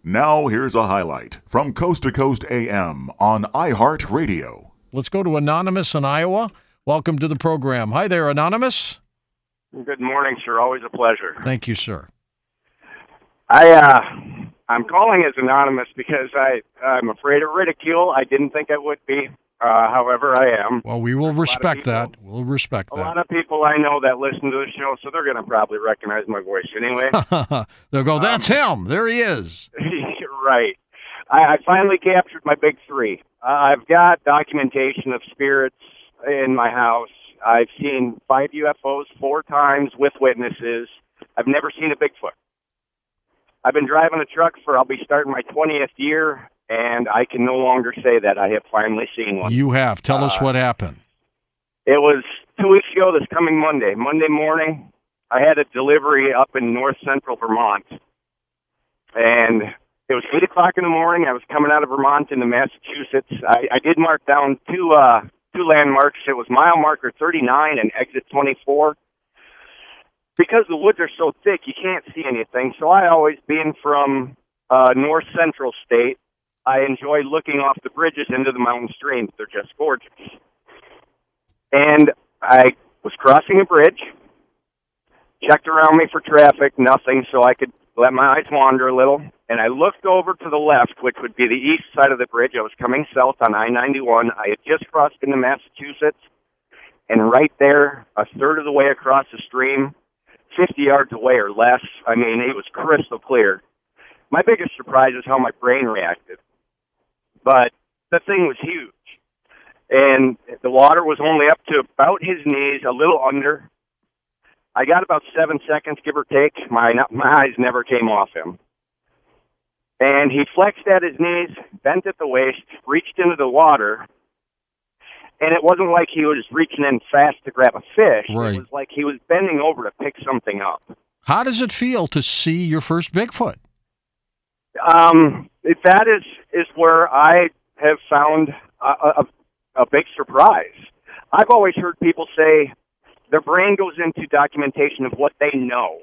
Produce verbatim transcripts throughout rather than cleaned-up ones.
Now here's a highlight from Coast to Coast A M on iHeartRadio. Let's go to Anonymous in Iowa. Welcome to the program. Hi there, Anonymous. Good morning, sir. Always a pleasure. Thank you, sir. I, uh, I'm calling as anonymous because I, I'm afraid of ridicule. I didn't think I would be. Uh, however, I am. Well, we will respect people, that. We'll respect a that. A lot of people I know that listen to the show, so they're going to probably recognize my voice anyway. They'll go, that's um, him. There he is. Right. I, I finally captured my big three. Uh, I've got documentation of spirits in my house. I've seen five U F Os four times with witnesses. I've never seen a Bigfoot. I've been driving a truck for, I'll be starting my twentieth year, and I can no longer say that I have finally seen one. You have. Tell uh, us what happened. It was two weeks ago this coming Monday. Monday morning, I had a delivery up in north central Vermont, and it was eight o'clock in the morning. I was coming out of Vermont into Massachusetts. I, I did mark down two uh, two landmarks. It was mile marker thirty-nine and exit twenty-four. Because the woods are so thick, you can't see anything. So I always, being from uh, north central state, I enjoy looking off the bridges into the mountain streams. They're just gorgeous. And I was crossing a bridge, checked around me for traffic, nothing, so I could let my eyes wander a little. And I looked over to the left, which would be the east side of the bridge. I was coming south on I ninety-one. I had just crossed into Massachusetts. And right there, a third of the way across the stream, fifty yards away or less, I mean, it was crystal clear. My biggest surprise is how my brain reacted. But the thing was huge. And the water was only up to about his knees, a little under. I got about seven seconds, give or take. My, my eyes never came off him. And he flexed at his knees, bent at the waist, reached into the water. And it wasn't like he was reaching in fast to grab a fish. Right. It was like he was bending over to pick something up. How does it feel to see your first Bigfoot? Um, that is, is where I have found a, a, a big surprise. I've always heard people say their brain goes into documentation of what they know.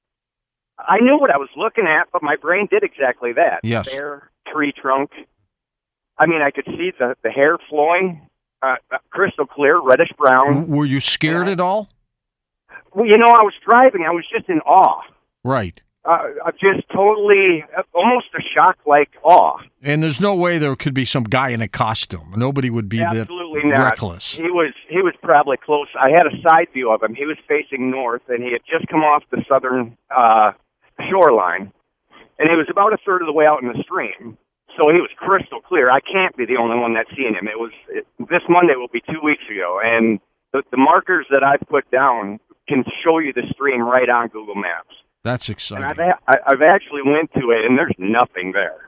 I knew what I was looking at, but my brain did exactly that. Yes. Bare tree trunk. I mean, I could see the, the hair flowing. Uh, crystal clear, reddish brown. Were you scared uh, at all? Well, you know, I was driving. I was just in awe. Right. Uh, just totally, uh, almost a shock-like awe. And there's no way there could be some guy in a costume. Nobody would be Absolutely that not. reckless. He was, he was probably close. I had a side view of him. He was facing north, and he had just come off the southern uh, shoreline. And he was about a third of the way out in the stream. So he was crystal clear. I can't be the only one that's seen him. It was it, this Monday will be two weeks ago, and the, the markers that I've put down can show you the stream right on Google Maps. That's exciting. And I've a, I, I've actually went to it, and there's nothing there.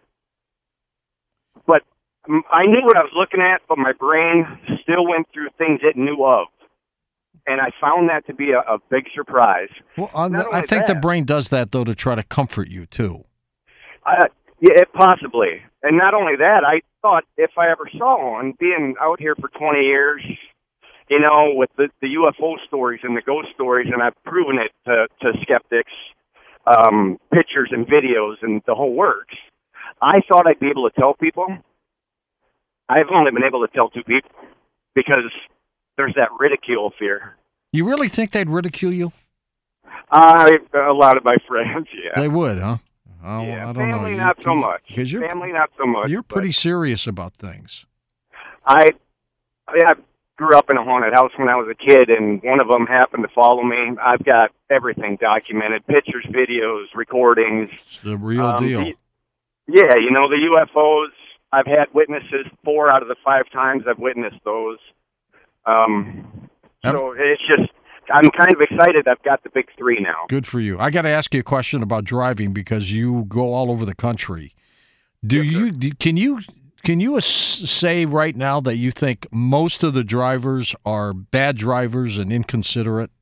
But I knew what I was looking at, but my brain still went through things it knew of, and I found that to be a, a big surprise. Well, the, I think that, the brain does that though to try to comfort you too. Uh, Yeah, it possibly. And not only that, I thought if I ever saw one, being out here for twenty years, you know, with the, the U F O stories and the ghost stories, and I've proven it to, to skeptics, um, pictures and videos and the whole works, I thought I'd be able to tell people. I've only been able to tell two people because there's that ridicule fear. You really think they'd ridicule you? I, a lot of my friends, yeah. They would, huh? Oh, yeah, I don't family know. not you, so much. You're, family not so much. You're pretty serious about things. I, I grew up in a haunted house when I was a kid, and one of them happened to follow me. I've got everything documented: pictures, videos, recordings. It's the real um, deal. The, yeah, you know the U F Os. I've had witnesses four out of the five times I've witnessed those. Um, so it's just. I'm kind of excited I've got the big three now. Good for you. I got to ask you a question about driving because you go all over the country. Do yes, you do, can you can you say right now that you think most of the drivers are bad drivers and inconsiderate?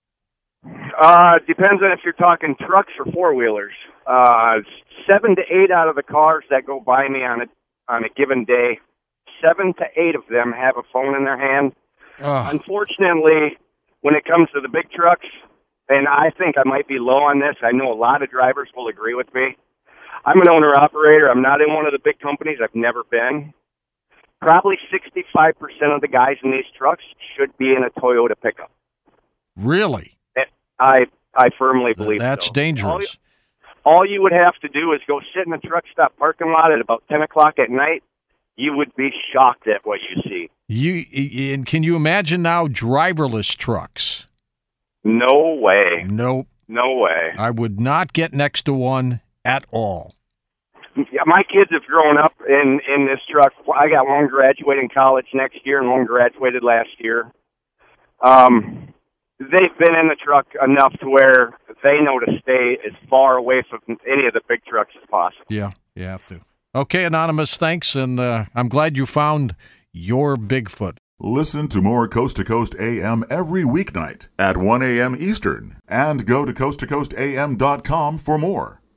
Uh, depends on if you're talking trucks or four-wheelers. Uh, seven to eight out of the cars that go by me on a on a given day, seven to eight of them have a phone in their hand. Uh. Unfortunately, when it comes to the big trucks, and I think I might be low on this, I know a lot of drivers will agree with me, I'm an owner-operator. I'm not in one of the big companies. I've never been. Probably sixty-five percent of the guys in these trucks should be in a Toyota pickup. Really? I I firmly believe That's so. dangerous. All you, all you would have to do is go sit in a truck stop parking lot at about ten o'clock at night. You would be shocked at what you see. You and can you imagine now driverless trucks? No way. Nope. No way. I would not get next to one at all. Yeah, my kids have grown up in, in this truck. I got one graduating college next year and one graduated last year. Um, they've been in the truck enough to where they know to stay as far away from any of the big trucks as possible. Yeah, you have to. Okay, Anonymous, thanks, and uh, I'm glad you found your Bigfoot. Listen to more Coast to Coast A M every weeknight at one a.m. Eastern and go to coast to coast a m dot com for more.